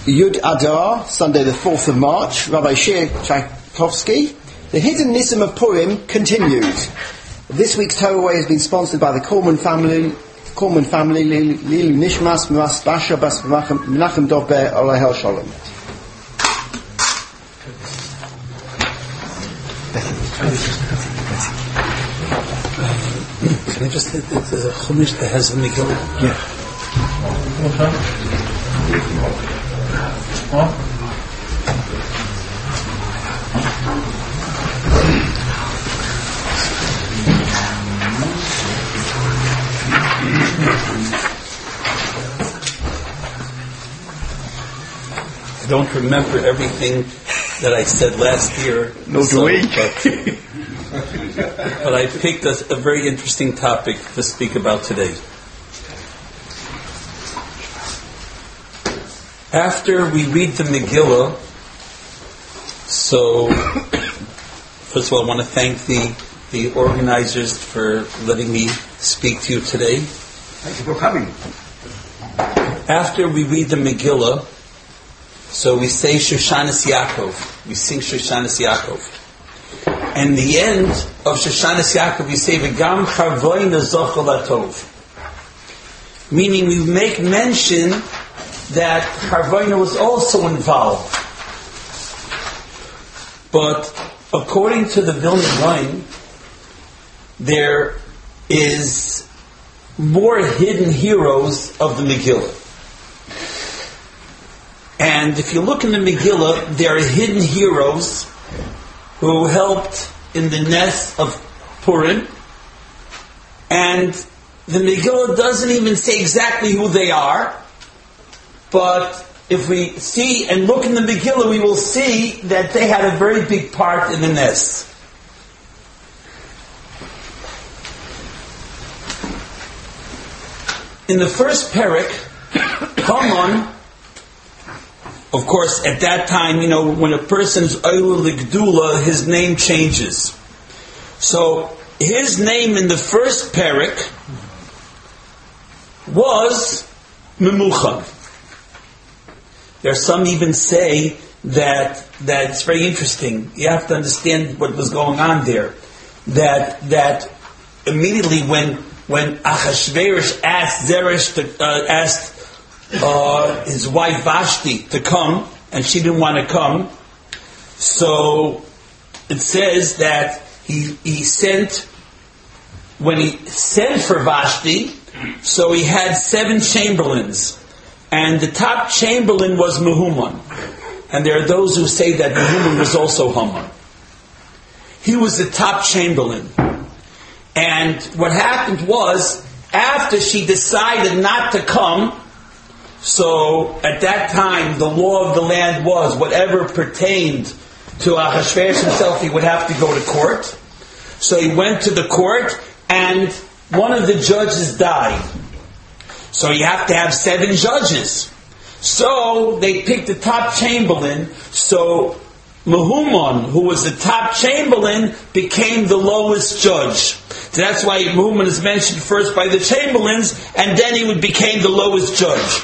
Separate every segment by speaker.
Speaker 1: Yud Adar, Sunday the 4th of March, Rabbi Shir Tchaikovsky. The hidden Nisim of Purim continued. This week's Torah Way has been sponsored by the Korman family, Lilu Nishmas, Mas Basha, Bas Menachem Dov Ber, Olahel Shalom.
Speaker 2: Can I just say there's a Chumash that has a Megillah?
Speaker 1: Yeah.
Speaker 2: I don't remember everything that I said last year.
Speaker 1: No, do we?
Speaker 2: But I picked a very interesting topic to speak about today. After we read the Megillah, so first of all I want to thank the organizers for letting me speak to you today.
Speaker 1: Thank you for coming.
Speaker 2: After we read the Megillah, so we say Shoshanas Yaakov. We sing Shoshanas Yaakov. And the end of Shoshanas Yaakov, we say V'gam Charvoina Zochel Atov. Meaning we make mention that Charvoina was also involved. But according to the Vilna Gaon, there is more hidden heroes of the Megillah. And if you look in the Megillah, there are hidden heroes who helped in the Nes of Purim. And the Megillah doesn't even say exactly who they are. But if we see and look in the Megillah, we will see that they had a very big part in the Nes. In the first Perek, Haman, of course, at that time, when a person's Oil Ligdula, his name changes. So, his name in the first Perek was Memuchan. There are some even say that it's very interesting. You have to understand what was going on there. That immediately when Achashverosh asked Zeresh asked his wife Vashti to come, and she didn't want to come, so it says that he sent, when he sent for Vashti, so he had 7 chamberlains, and the top chamberlain was Mehuman, and there are those who say that Mehuman was also Haman. He was the top chamberlain. And what happened was, after she decided not to come, so at that time the law of the land was, whatever pertained to Ahasuerus himself, he would have to go to court. So he went to the court, and one of the judges died. So you have to have 7 judges. So they picked the top chamberlain. So Mehuman, who was the top chamberlain, became the lowest judge. So that's why Mehuman is mentioned first by the chamberlains, and then he became the lowest judge.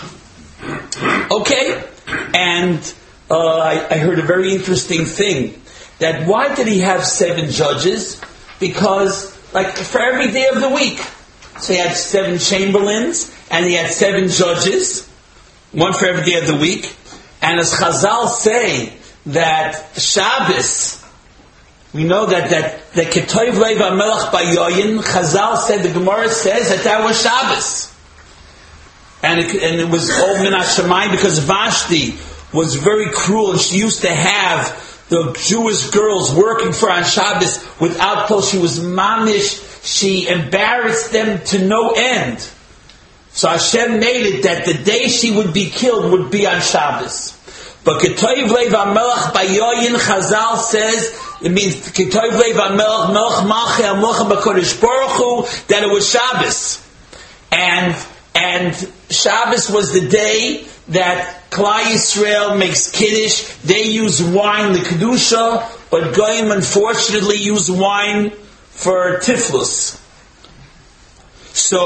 Speaker 2: Okay? And I heard a very interesting thing. That why did he have 7 judges? Because, for every day of the week. So he had 7 chamberlains, and he had 7 judges, one for every day of the week. And as Chazal say, that Shabbos, we know that Ketoiv Lev HaMelech Bayoyin, Chazal said, the Gemara says that was Shabbos. And it was all Min HaShamayim, because Vashti was very cruel, and she used to have the Jewish girls working for on Shabbos without clothes. She was mamish. She embarrassed them to no end. So Hashem made it that the day she would be killed would be on Shabbos. But Ketoiv Lev HaMelech Bayoyin, Chazal says, it means Ketoiv Lev HaMelech Melech Malchei HaMelech BaKodesh Baruch Hu, that it was Shabbos. And Shabbos was the day that Klal Yisrael makes Kiddush. They use wine, the Kedusha, but Goyim unfortunately use wine for Tiflus. So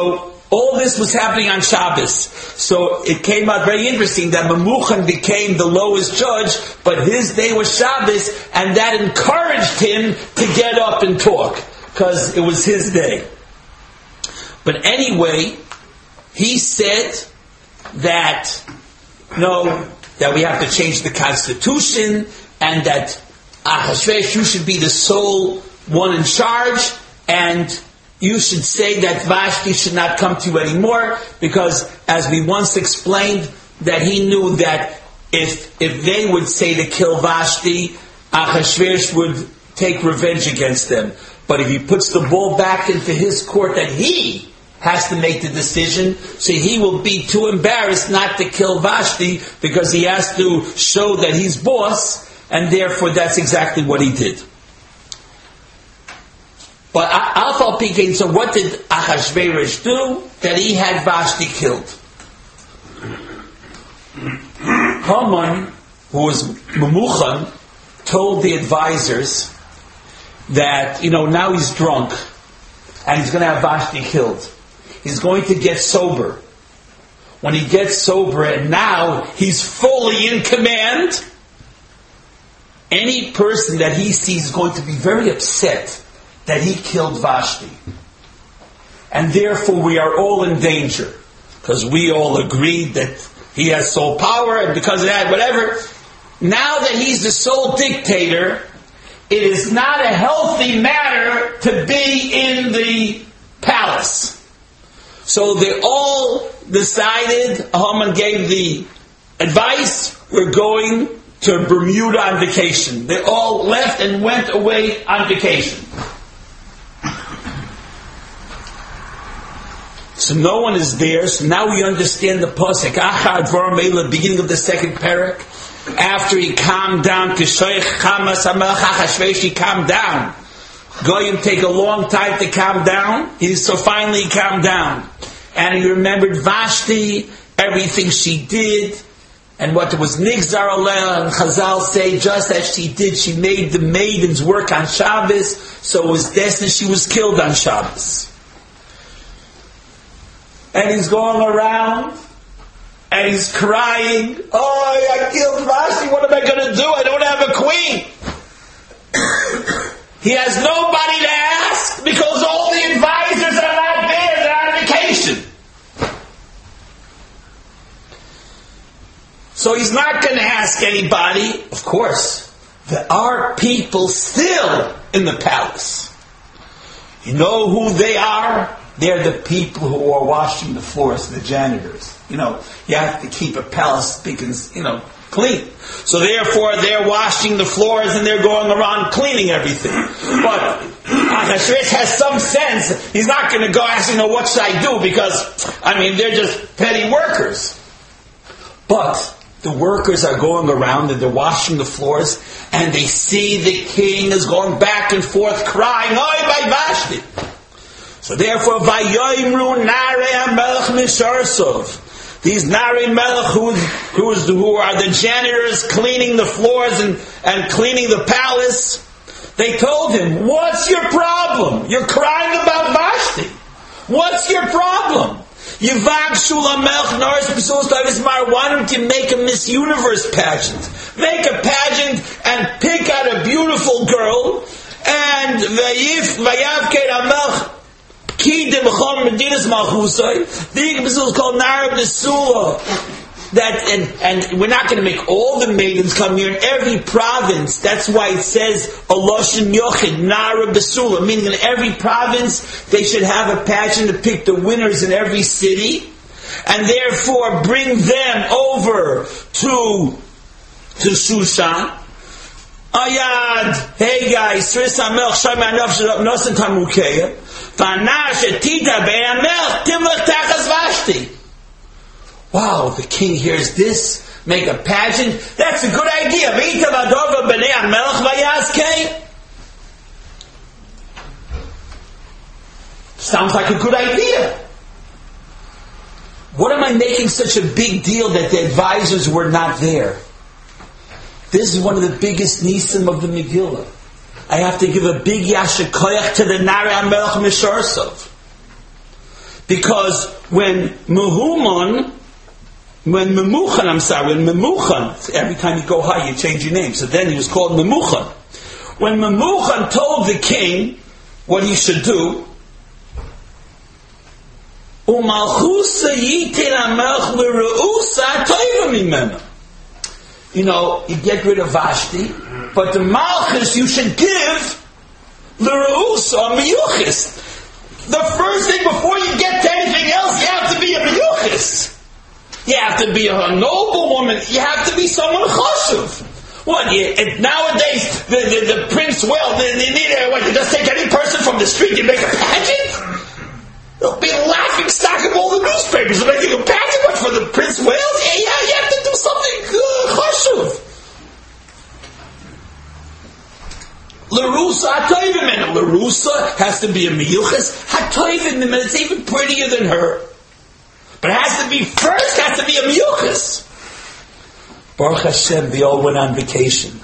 Speaker 2: All this was happening on Shabbos. So it came out very interesting that Memuchan became the lowest judge, but his day was Shabbos, and that encouraged him to get up and talk, because it was his day. But anyway, he said that, that we have to change the constitution, and that Ahasuerus, you should be the sole one in charge, and you should say that Vashti should not come to you anymore, because as we once explained, that he knew that if they would say to kill Vashti, Ahasuerus would take revenge against them. But if he puts the ball back into his court, that he has to make the decision, so he will be too embarrassed not to kill Vashti, because he has to show that he's boss, and therefore that's exactly what he did. But Alpha Pekin, so what did Ahasuerus do? That he had Vashti killed. Haman, who was Memuchan, told the advisors that, now he's drunk, and he's going to have Vashti killed. He's going to get sober. When he gets sober, and now he's fully in command, any person that he sees is going to be very upset that he killed Vashti. And therefore we are all in danger, because we all agreed that he has sole power, and because of that, whatever. Now that he's the sole dictator, it is not a healthy matter to be in the palace. So they all decided, Haman gave the advice, we're going to Bermuda on vacation. They all left and went away on vacation. So no one is there. So now we understand the pasuk. Achar Dvar Meila, beginning of the second parak. After he calmed down, Kishoich Chamas Hamelech Achashverosh, he calmed down. Goyim take a long time to calm down. So finally he calmed down, and he remembered Vashti, everything she did, and what was Nigzar Aleh. And Chazal say, just as she did, she made the maidens work on Shabbos. So it was destined she was killed on Shabbos. And he's going around, and he's crying, oh, I killed Vashti, what am I going to do? I don't have a queen. He has nobody to ask, because all the advisors are not there, they're on vacation. So he's not going to ask anybody. Of course, there are people still in the palace. You know who they are? They're the people who are washing the floors, the janitors. You have to keep a palace clean. So therefore, they're washing the floors and they're going around cleaning everything. But Ahasuerus has some sense. He's not going to go asking, what should I do? Because, they're just petty workers. But the workers are going around and they're washing the floors, and they see the king is going back and forth crying, Oy by Vashti. So therefore, Vayoimru Narei HaMelech Misharsov. These Narei Melech who are the janitors cleaning the floors and cleaning the palace, they told him, what's your problem? You're crying about Vashti. What's your problem? Why don't you make a Miss Universe pageant? Make a pageant and pick out a beautiful girl, and the is called Nara Besula. And we're not going to make all the maidens come here in every province. That's why it says Aloshin Yochid, Nara Besula, meaning in every province they should have a pageant to pick the winners in every city, and therefore bring them over to Shushan. Ayad, hey guys, Sris Hamel, Shama Nafsh Nosan Tamukeya, Vanash Etita Be'amel, Timlech Tachas Vashti. Wow, the king hears this, make a pageant. That's a good idea. Sounds like a good idea. What am I making such a big deal that the advisors were not there? This is one of the biggest nisim of the Megillah. I have to give a big yasher koyach to the Narei HaMelech Misharsov. Because when Memuchan, every time you go high, you change your name. So then he was called Memuchan. When Memuchan told the king what he should do, you get rid of Vashti, but the Malchus you should give l'Reusa or Miyuchis. The first thing before you get to anything else, you have to be a Miyuchis. You have to be a noble woman. You have to be someone chashuv. Nowadays, the Prince they need you just take any person from the street and make a pageant? They'll be laughing stock of all the newspapers. They're making a pageant, but for the Prince Wales, you have to do something chashuv. L'Rusa hatoivim. L'Rusa has to be a miyuchas. Hatoivim, it's even prettier than her. But it has to be a miyuchas. Baruch Hashem, they all went on vacation.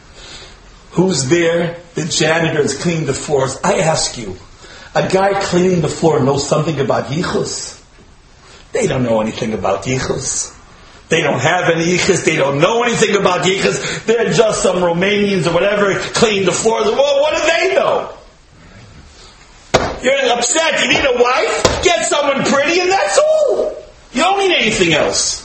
Speaker 2: Who's there? The janitors cleaning the floors. I ask you, a guy cleaning the floor knows something about yichus? They don't know anything about yichus. They don't have any yichus. They don't know anything about yichus. They're just some Romanians or whatever cleaning the floors. Well, what do they know? You're upset. You need a wife? Get someone pretty and that's all. You don't need anything else.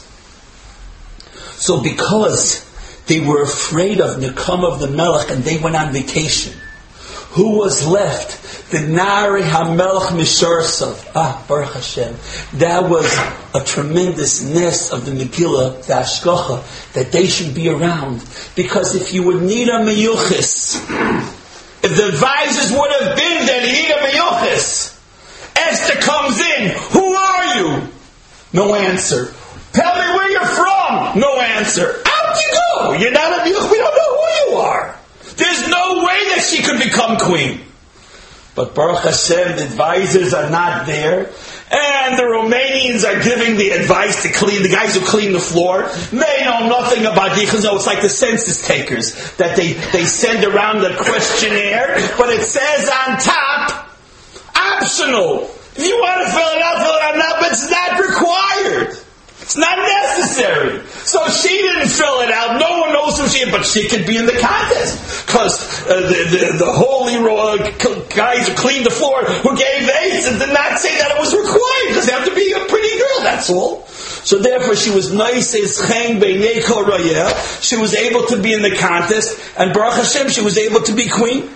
Speaker 2: So because they were afraid of Nekam of the Melech and they went on vacation, who was left? The Nari HaMelech Misharsav. Baruch Hashem. That was a tremendous nest of the Megillah, the Ashkocha, that they should be around. Because if you would need a Meyuchis, if the advisors would have been there, you need a Meyuchis. Esther comes in. Who are you? No answer. Tell me where you're from. No answer. Out you go. You're not a Meyuchis. We don't know who you are. There's no way that she could become queen. But Baruch Hashem, the advisors are not there. And the Romanians are giving the advice to clean, the guys who clean the floor. They know nothing about yichus. No, it's like the census takers that they send around the questionnaire, but it says on top, optional. If you want to fill it out now, but it's not required. It's not necessary. So she didn't fill it out. No one knows who she is, but she could be in the contest. Because the holy guys who cleaned the floor, who gave aids, did not say that it was required, because they have to be a pretty girl, that's all. So therefore she was nice as chen beinei kol rayeh. She was able to be in the contest, and Baruch Hashem, she was able to be queen.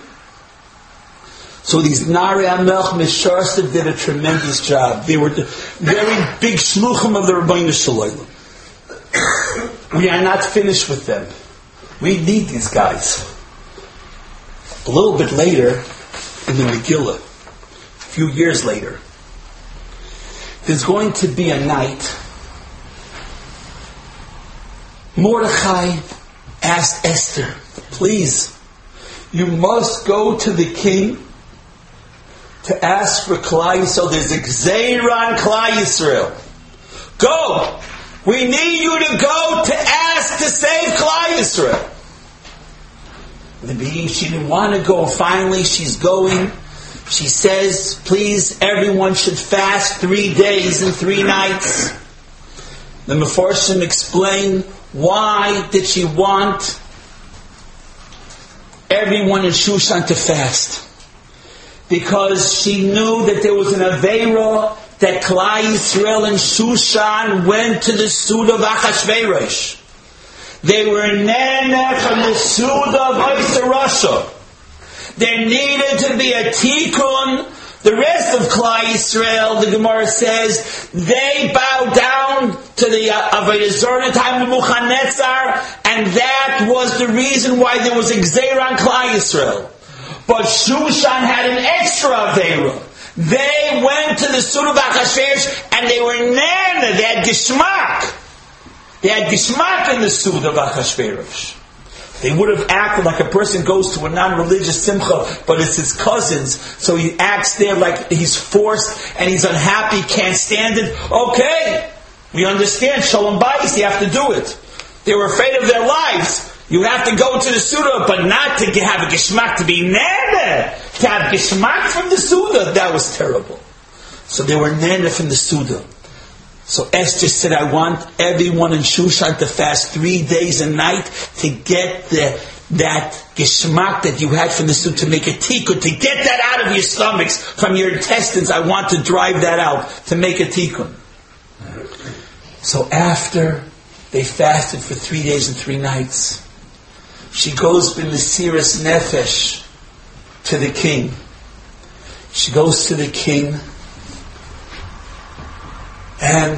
Speaker 2: So these Nari HaMelech Misharsav did a tremendous job. They were the very big shluchim of the Rebbeinu Shalom. We are not finished with them. We need these guys. A little bit later, in the Megillah, a few years later, there's going to be a night. Mordechai asked Esther, please, you must go to the king to ask for Klal Yisrael. There's a Gzeira on Klal Yisrael. Go! We need you to go to ask to save Klal Yisrael. She didn't want to go. Finally, she's going. She says, please, everyone should fast 3 days and 3 nights. The Mefarshim explain why did she want everyone in Shushan to fast. Because she knew that there was an Aveira that Klal Yisrael and Shushan went to the Suda of Achashverosh. They were nenech from the Suda of Isarasha. There needed to be a tikkun. The rest of Klal Yisrael, the Gemara says, they bowed down to the Avodah Zarah time of Nebuchadnezzar, and that was the reason why there was a Gzeira on Klal Yisrael. But Shushan had an extra Aveira. They went to the Suda of Achashverosh and they were nana. They had gishmak. They had gishmak in the Suda of Achashverosh. They would have acted like a person goes to a non-religious simcha, but it's his cousins, so he acts there like he's forced and he's unhappy, can't stand it. Okay, we understand. Shalom bayis, you have to do it. They were afraid of their lives. You have to go to the Suda, but not to have a geshmak, to be nana. To have geshmak from the Suda, that was terrible. So they were nana from the Suda. So Esther said, I want everyone in Shushan to fast 3 days and night to get that geschmack that you had from the Suda, to make a tikkun, to get that out of your stomachs, from your intestines. I want to drive that out, to make a tikkun. So after they fasted for 3 days and 3 nights, she goes b'mesiras nefesh to the king. She goes to the king, and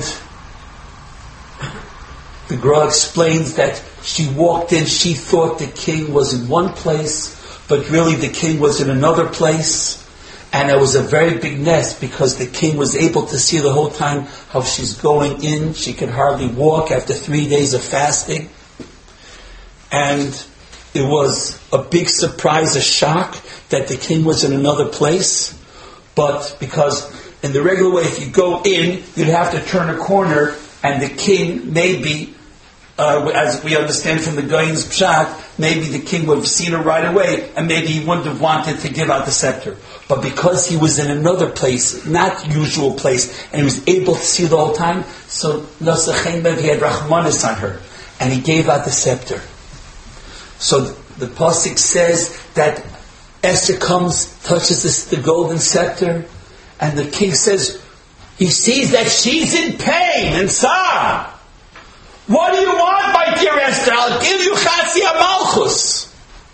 Speaker 2: the Gra explains that she walked in, she thought the king was in one place, but really the king was in another place. And it was a very big nest, because the king was able to see the whole time how she's going in. She could hardly walk after 3 days of fasting. And it was a big surprise, a shock, that the king was in another place. But because in the regular way, if you go in, you'd have to turn a corner, and the king, maybe, as we understand from the Goyim's Pshat, maybe the king would have seen her right away, and maybe he wouldn't have wanted to give out the scepter. But because he was in another place, not usual place, and he was able to see the whole time, so he had Rahmanis on her, and he gave out the scepter. So the Pasuk says that Esther comes, touches the golden scepter, and the king says, he sees that she's in pain and sorrow. What do you want, my dear Esther? I'll give you Chatzi HaMalchus.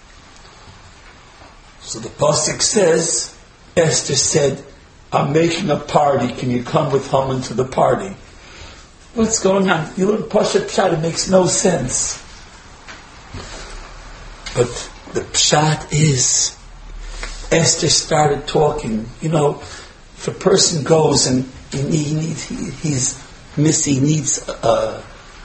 Speaker 2: So the Pasuk says, Esther said, I'm making a party. Can you come with Haman to the party? What's going on? You learn Pashat Pshat, it makes no sense. But the Pshat is, Esther started talking. You know, if a person goes and he's missing, he needs a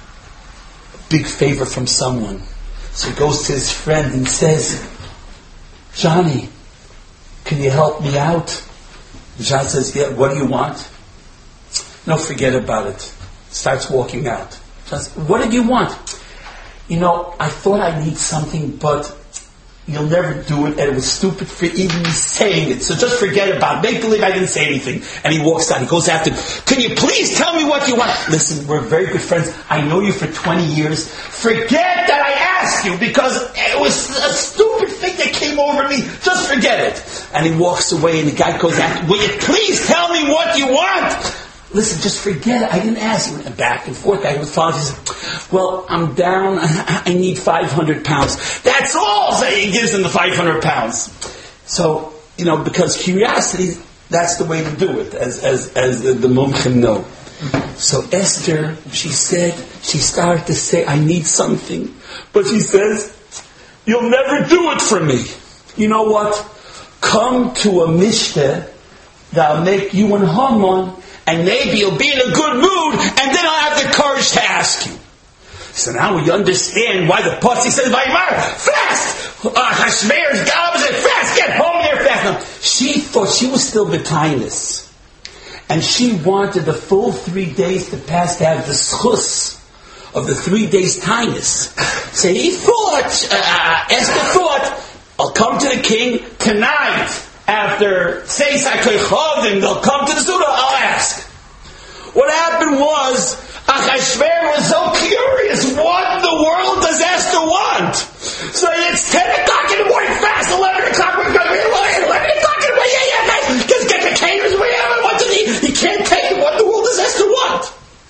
Speaker 2: big favor from someone. So he goes to his friend and says, Johnny, can you help me out? John says, yeah, what do you want? No, forget about it. Starts walking out. John says, what did you want? You know, I thought I need something, but you'll never do it, and it was stupid for even me saying it, so just forget about it. Make believe I didn't say anything. And he walks out, he goes after him. Can you please tell me what you want? Listen, we're very good friends. I know you for 20 years. Forget that I asked you, because it was a stupid thing that came over me. Just forget it. And he walks away, and the guy goes after him. Will you please tell me what you want? Listen, just forget it. I didn't ask you. And back and forth, back and forth. He said, well, I'm down. I need 500 pounds. That's all. So he gives him the 500 pounds. So, you know, because curiosity, that's the way to do it, as the mumchim know. So Esther, she started to say, I need something. But she says, you'll never do it for me. You know what? Come to a mishteh that'll make you and Haman, and maybe you'll be in a good mood, and then I'll have the courage to ask you. So now we understand why the Pasuk says, Vaymar, fast! Hashmeir's God said, fast, get home there fast. Now, she thought she was still betainis. And she wanted the full 3 days to pass to have the schus of the 3 days tainus. So he thought, Esther thought, I'll come to the king tonight. After Seis HaKoichavim, they'll come to the Suda, I'll ask. What happened was, Achashverosh was so curious, what in the world does Esther want? So it's 10 o'clock in the morning, fast, 11 o'clock, we're going to be 11 o'clock in the morning, yeah, just get the caterers, whatever, what does he can't take it, what in the world does Esther want?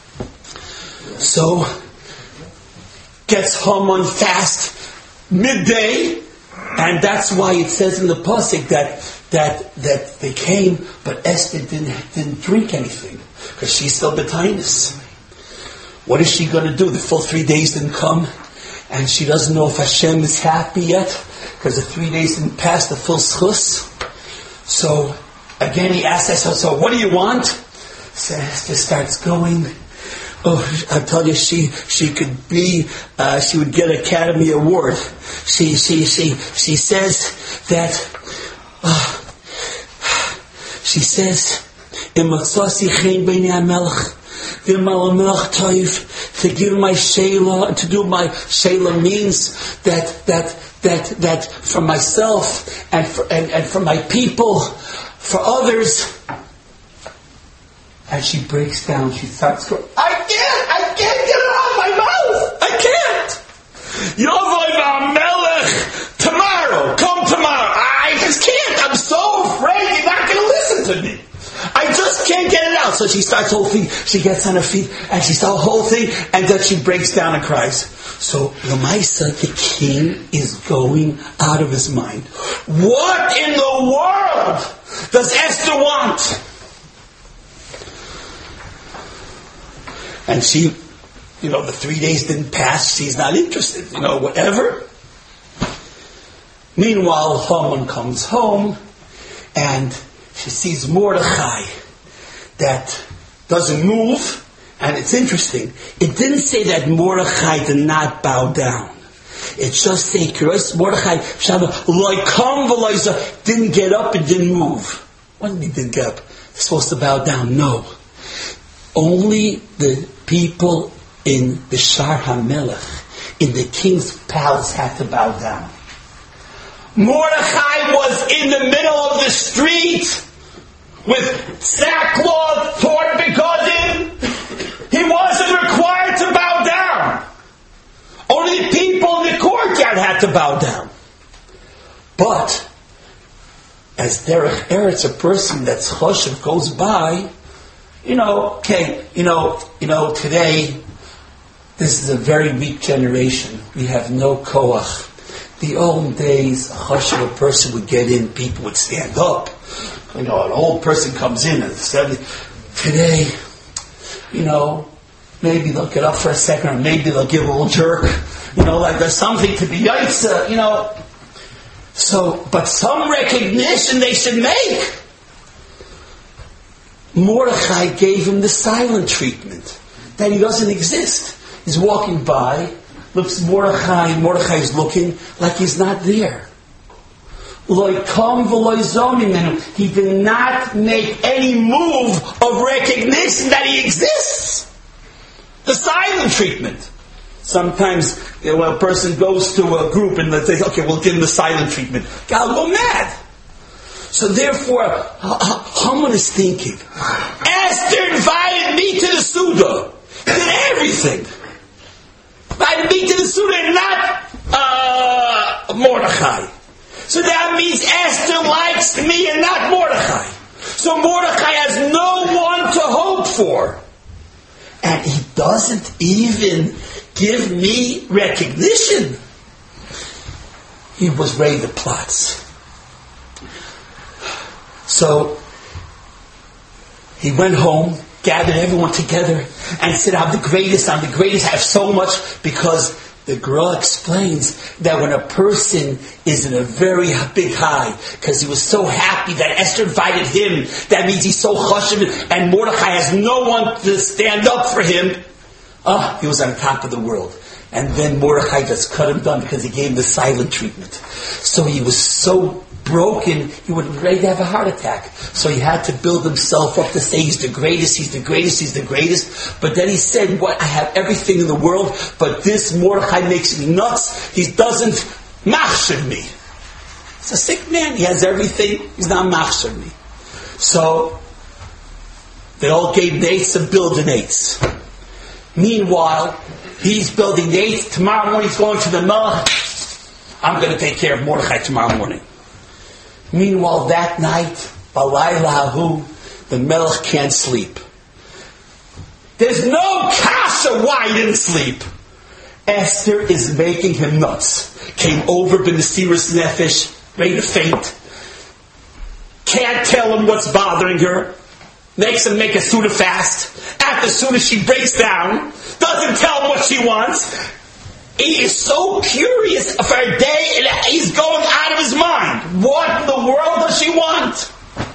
Speaker 2: So, gets home on fast, midday, and that's why it says in the Pasuk that they came, but Esther didn't drink anything, because she's still betainis. What is she going to do? The full 3 days didn't come, and she doesn't know if Hashem is happy yet, because the 3 days didn't pass the full schus. So again he asks Esther, so what do you want? So Esther starts going. Oh, I tell you, she could be, she would get an Academy Award. She says that, she says, to give my Sheila, to do my Sheila means that for myself and for my people, for others, And she breaks down. She starts going, I can't get it out of my mouth. I can't. Yovai v'amelech, tomorrow, come tomorrow. I just can't. I'm so afraid you're not going to listen to me. I just can't get it out. So she starts whole thing. She gets on her feet and she starts the whole thing, and then she breaks down and cries. So Lamaisa, the king, is going out of his mind. What in the world does Esther want? And she, the 3 days didn't pass. She's not interested, whatever. Meanwhile, Haman comes home and she sees Mordechai that doesn't move. And it's interesting. It didn't say that Mordechai did not bow down. It just said Mordechai didn't get up and didn't move. What did he didn't get up? They're supposed to bow down. No. Only the people in the Shar HaMelech, in the king's palace, had to bow down. Mordechai was in the middle of the street with sackcloth, torn begotten. He wasn't required to bow down. Only the people in the courtyard had to bow down. But as Derech Eretz, a person that's choshev goes by, today, this is a very weak generation. We have no koach. The old days, a person would get in, people would stand up. An old person comes in and 70. Today, maybe they'll get up for a second, or maybe they'll give a little jerk. Like there's something to be yaitza, So, but some recognition they should make. Mordechai gave him the silent treatment, that he doesn't exist. He's walking by, looks at Mordechai's looking like he's not there. He did not make any move of recognition that he exists. The silent treatment. Sometimes when a person goes to a group and they say, okay, we'll give him the silent treatment. I'll go mad. So therefore, Haman is thinking, Esther invited me to the Suda. Did everything. Invited me to the Suda and not Mordechai. So that means Esther likes me and not Mordechai. So Mordechai has no one to hope for. And he doesn't even give me recognition. He was ready to plot. So he went home, gathered everyone together, and said, I'm the greatest, I have so much, because the Gra explains that when a person is in a very big high, because he was so happy that Esther invited him, that means he's so chashuv, and Mordechai has no one to stand up for him. He was on top of the world. And then Mordechai just cut him down because he gave him the silent treatment. So he was so broken, he would be ready to have a heart attack. So he had to build himself up to say he's the greatest. But then he said, I have everything in the world, but this Mordechai makes me nuts. He doesn't machshir me. He's a sick man. He has everything. He's not machshir me. So they all gave nates and building nates. Meanwhile, he's building nates. Tomorrow morning he's going to the Melech. I'm going to take care of Mordechai tomorrow morning. Meanwhile, that night, Balaylahu, the Melech can't sleep. There's no kasha why he didn't sleep. Esther is making him nuts. Came over b'nesiras nefesh, ready to faint. Can't tell him what's bothering her. Makes him make a Suda fast. After Suda she breaks down. Doesn't tell him what she wants. He is so curious for a day and he's going out of his mind. What in the world does she want?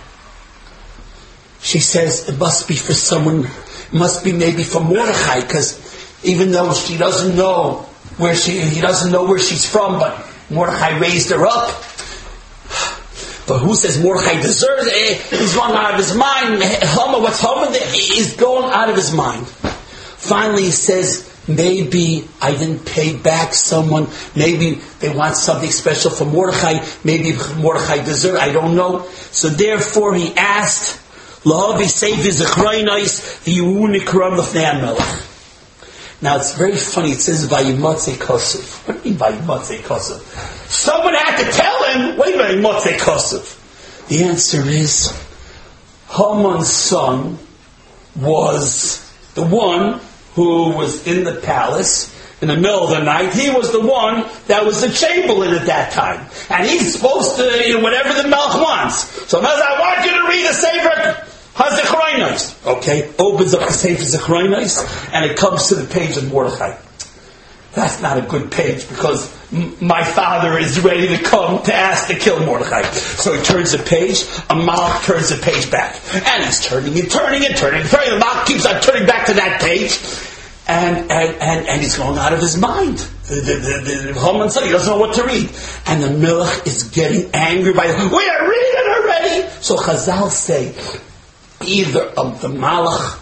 Speaker 2: She says it must be for someone, it must be maybe for Mordechai, because even though he doesn't know where she's from, but Mordechai raised her up. But who says Mordechai deserves it? He's going out of his mind. What's Haman? He's going out of his mind. Finally he says, maybe I didn't pay back someone. Maybe they want something special for Mordechai. Maybe Mordechai deserves. I don't know. So therefore he asked Lahavi Sefer Zechronos V'Yunikram L'Fnei HaMelech. Now it's very funny. It says Vayimatzei Kosev. What do you mean Vayimatzei Kosev? Someone had to tell him. Wait a minute, Vayimatzei Kosev. The answer is Haman's son was the one who was in the palace in the middle of the night. He was the one that was the chamberlain at that time, and he's supposed to whatever the Melech wants. So I want you to read the Sefer HaZechronos. Okay, opens up the Sefer Zechronos, and it comes to the page of Mordechai. That's not a good page because my father is ready to come to ask to kill Mordechai. So he turns the page, a Malach turns the page back. And he's turning. The Malach keeps on turning back to that page. And he's going out of his mind. The Haman son, he doesn't know what to read. And the Melech is getting angry by, we are reading already! So Chazal say, either of the Malach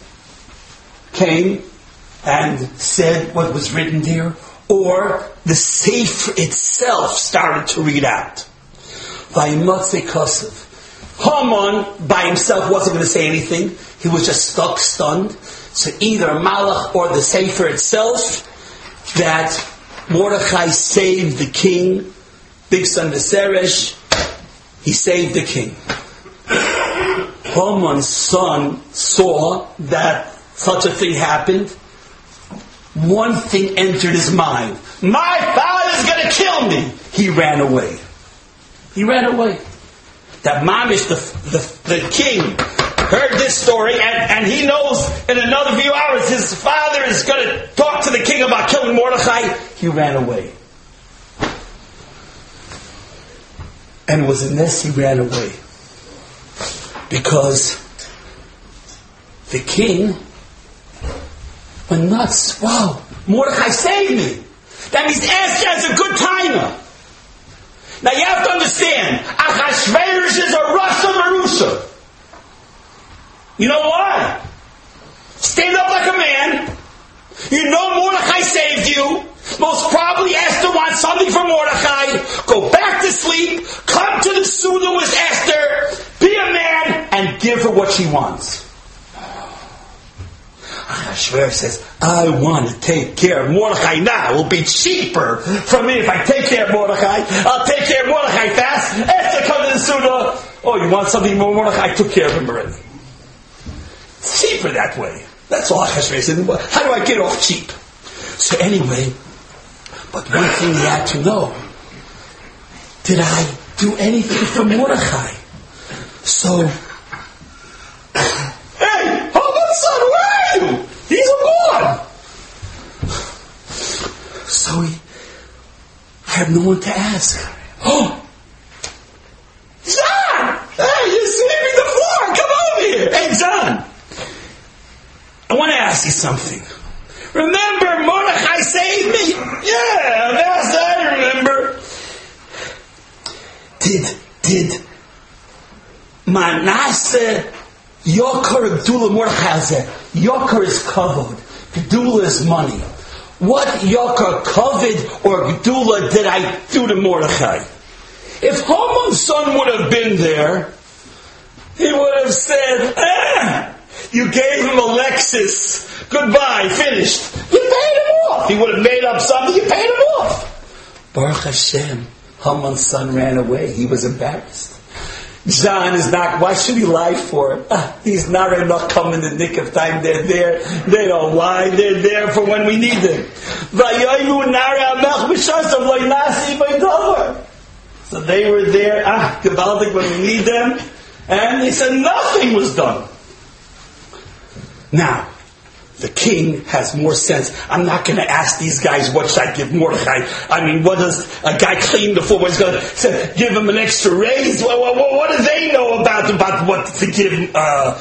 Speaker 2: came and said what was written there, or the Sefer itself started to read out. Vayimatzei Kosev. Haman by himself wasn't going to say anything. He was just stunned. So either a Malach or the Sefer itself, that Mordechai saved the king, big son Viseresh, he saved the king. Haman's son saw that such a thing happened. One thing entered his mind. My father's going to kill me. He ran away. That Mamish, the king, heard this story, and he knows in another few hours his father is going to talk to the king about killing Mordechai. He ran away. And it was in this he ran away. Because the king went nuts. Wow, Mordechai saved me. That means Esther has a good timer. Now you have to understand, Achashverosh is a Rasa Marusha. You know why? Stand up like a man. You know Mordechai saved you. Most probably Esther wants something from Mordechai. Go back to sleep. Come to the Suda with Esther. Be a man and give her what she wants. Ahasuerus says, I want to take care of Mordechai now. It will be cheaper for me if I take care of Mordechai. I'll take care of Mordechai fast. Esther comes to the Suda. Oh, you want something more, Mordechai? I took care of him already. It's cheaper that way. That's all Ahasuerus said. How do I get off cheap? So anyway, but one thing he had to know. Did I do anything for Mordechai? So, hey, Haman's son, where are you? He's a boy. So I have no one to ask. Oh, John! Hey, you're sweeping the floor. Come over here. Hey, John. I want to ask you something. Remember Mordechai saved me? Yeah, that's I remember. Did Manasseh Yokar Gdula Mordechai? Yokar is covered. Gdula is money. What Yokar covered or Gdula did I do to Mordechai? If Haman's son would have been there, he would have said, you gave him a Lexus. Goodbye, finished. You paid him off. He would have made up something. You paid him off. Baruch Hashem, Haman's son ran away. He was embarrassed. John is not, why should he lie for it? He's not come in the nick of time. They're there. They don't lie. They're there for when we need them. So they were there, gewaldig when we need them. And they said nothing was done. Now, the king has more sense. I'm not going to ask these guys what should I give Mordechai. I mean, what does a guy clean the floor? He's going to say, give him an extra raise? What do they know about what to give?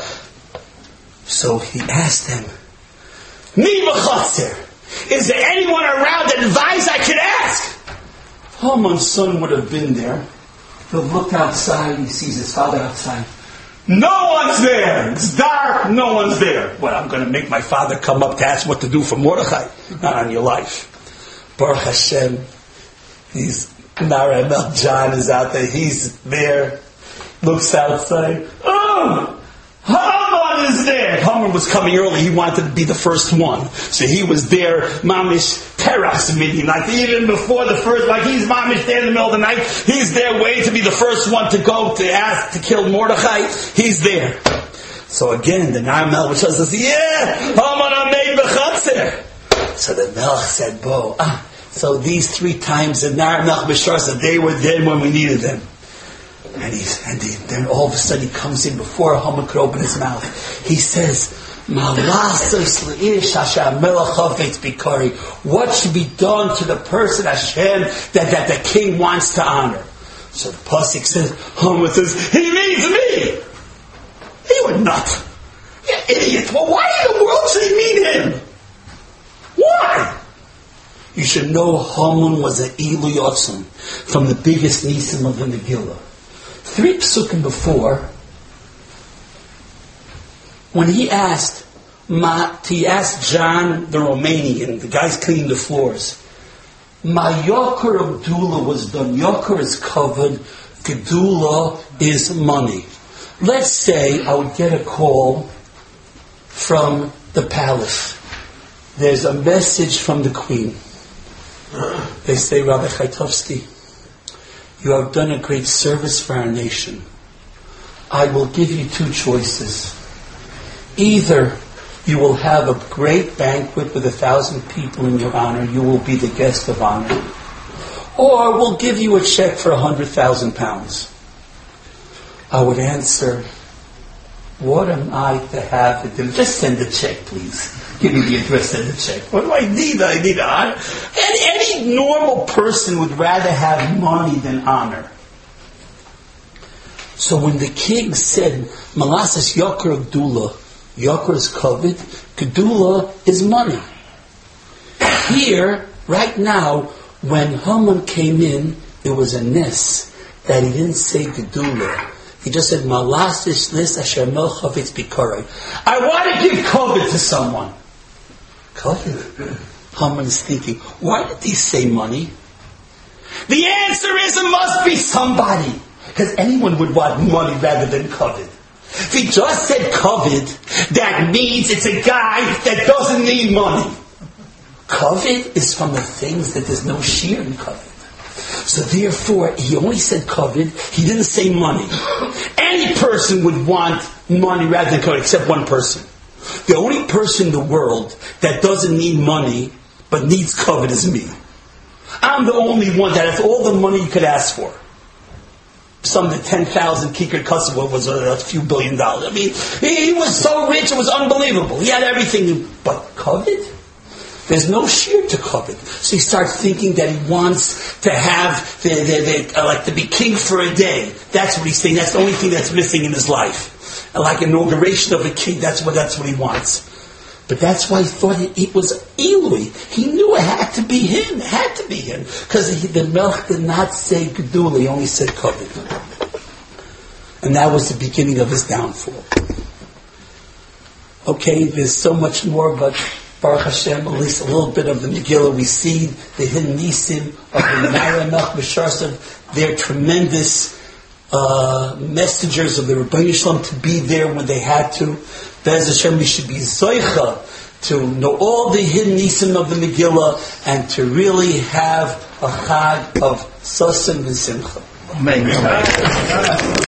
Speaker 2: So he asked them, Mi v'chotzer, is there anyone around that advice I could ask? Haman's son would have been there. He'll look outside. He sees his father outside. No one's there. It's dark. No one's there. Well, I'm going to make my father come up to ask what to do for Mordechai. Not on your life. Baruch Hashem. He's Naramel John is out there. He's there. Looks outside. Oh, Haman was coming early. He wanted to be the first one. So he was there, mamish teras meeting. Like even before the first, like he's mamish there in the middle of the night. He's there waiting to be the first one to go to ask to kill Mordechai. He's there. So again, the Nar Melech says, yeah, Haman made bechatzer. So the Melech said, Bo, so these 3 times the Nar Melech B'Shar said they were there when we needed them. And then all of a sudden he comes in before Haman could open his mouth. He says, what should be done to the person Hashem that the king wants to honor? So the pasuk says, Haman says, he means me. You are not. You idiot. Well, why in the world should he mean him? Why? You should know Haman was an Ilu Yotzim from the biggest Nisim of the Megillah. 3 psukim before, when he asked John the Romanian, the guy's cleaning the floors, my Yokar of Dula was done. Yokar is covered. Gedula is money. Let's say I would get a call from the palace. There's a message from the queen. They say, Rabbi Chaitovsky, you have done a great service for our nation. I will give you 2 choices. Either you will have a great banquet with 1,000 people in your honor, you will be the guest of honor, or we'll give you a check for 100,000 pounds. I would answer, what am I to have to do? Just send a check, please. Give me the address, send the check. What do I need? I need honor. Any normal person would rather have money than honor. So when the king said, Malasas Yokar Gdula, Yokar is covered, Gdula is money. Here, right now, when Haman came in, there was a nes that he didn't say Gdula. He just said, Malasas nis asher mel chavetz bikarai. I want to give covet to someone. Covet? Haman's thinking, why did he say money? The answer is it must be somebody. Because anyone would want money rather than covet. If he just said covet, that means it's a guy that doesn't need money. Covet is from the things that there's no shear in covet. So therefore, he only said covet, he didn't say money. Any person would want money rather than covet, except one person. The only person in the world that doesn't need money, but needs covet is me. I'm the only one that has all the money you could ask for. Some of the 10,000 Kikar Kosovo was a few $1 billion. I mean, he was so rich, it was unbelievable. He had everything, but covet? There's no sheer to covet. So he starts thinking that he wants to have, like to be king for a day. That's what he's saying. That's the only thing that's missing in his life. Like inauguration of a king, that's what he wants. But that's why he thought it was Eloi. He knew it had to be him. It had to be him. Because the Melech did not say Gedula, he only said covet. And that was the beginning of his downfall. Okay, there's so much more, but Baruch Hashem, at least a little bit of the Megillah, we see the hidden nisim of the Nar Melech B'Shar. They're tremendous messengers of the Rebbeinu Shalom to be there when they had to. Be'ez Hashem, we should be zoicha to know all the hidden nisim of the Megillah and to really have a chag of sasim and simcha. Amen.